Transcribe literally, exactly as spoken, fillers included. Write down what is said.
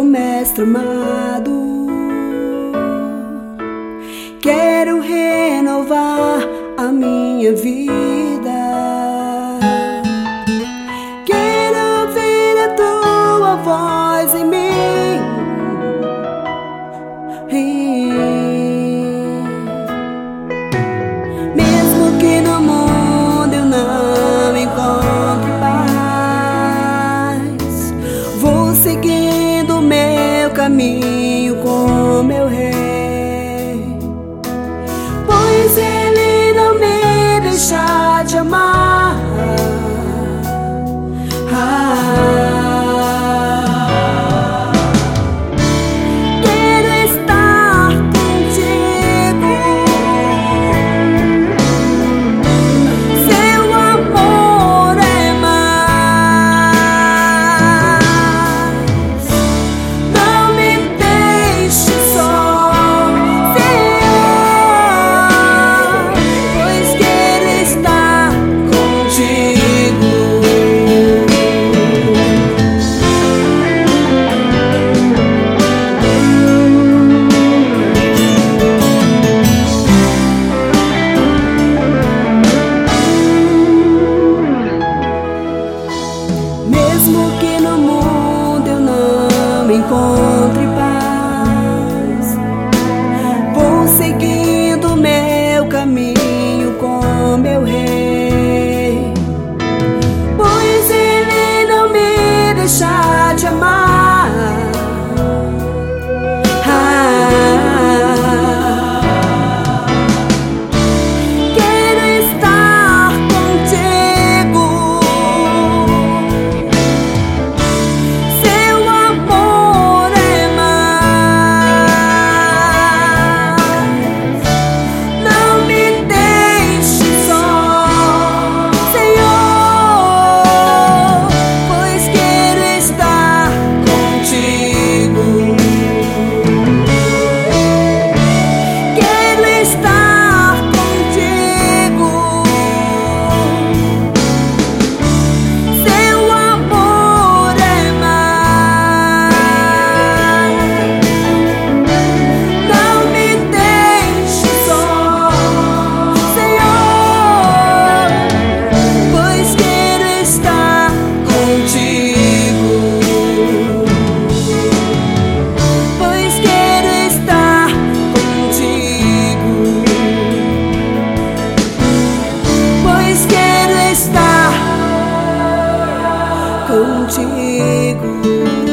mestre amado, quero renovar a minha vida. Quero ouvir a tua voz em mim. Mesmo que no mundo eu não encontre paz, vou seguindo o meu caminho com meu rei, pois ele não me deixa de amar. Ah, mesmo que no mundo eu não encontre paz, vou seguindo meu caminho com meu rei, pois ele não me deixa de amar. Ah, quero estar contigo. Contigo.